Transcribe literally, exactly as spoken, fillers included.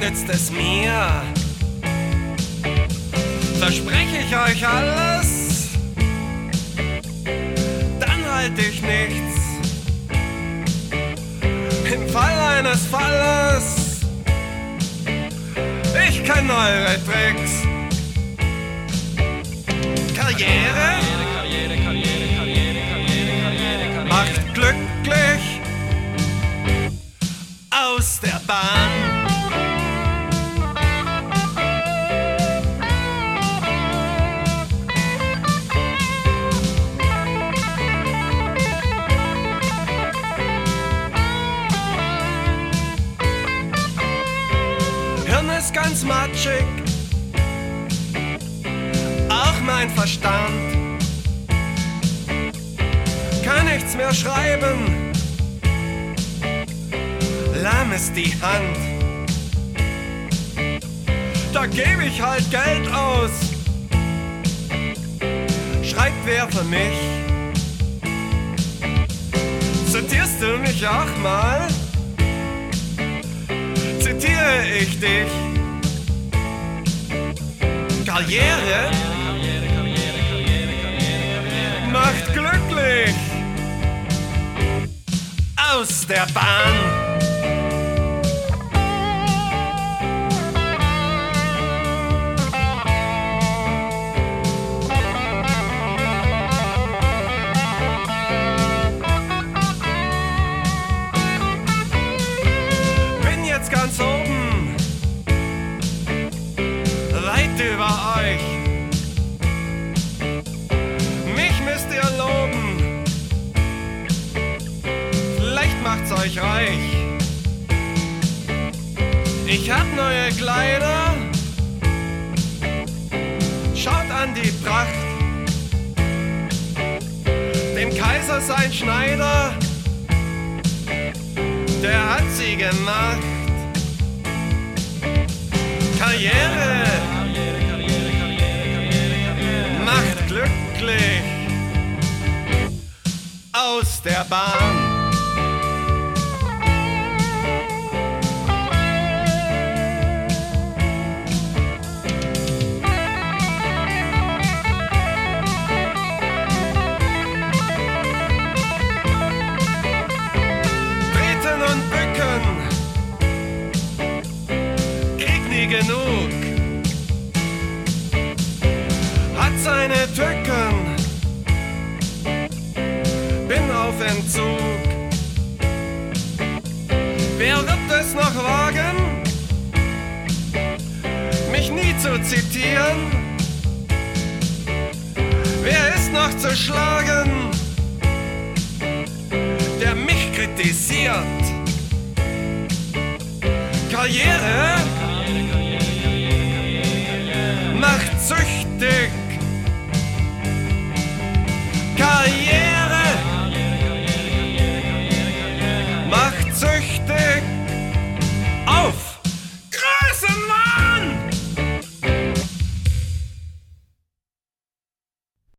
nützt es mir? Verspreche ich euch alles, dann halt ich nichts. Im Fall eines Falles, ich kenn eure Tricks. Karriere macht glücklich aus der Bahn. Hirn ist ganz matschig, auch mein Verstand kann nichts mehr schreiben, lahm ist die Hand. Da gebe ich halt Geld aus, schreibt wer für mich. Zitierst du mich auch mal? Zitiere ich dich. Karriere macht glücklich aus der Bahn. Bin jetzt ganz oben, weit über euch. Mich müsst ihr loben, vielleicht macht's euch reich. Ich hab neue Kleider, schaut an die Pracht. Dem Kaiser sein Schneider, der hat sie gemacht. Karriere macht glücklich aus der Bahn. Treten und bücken, krieg nie genug, hat seine Tücken, bin auf Entzug. Wer wird es noch wagen, mich nie zu zitieren? Wer ist noch zu schlagen, der mich kritisiert? Karriere macht süchtig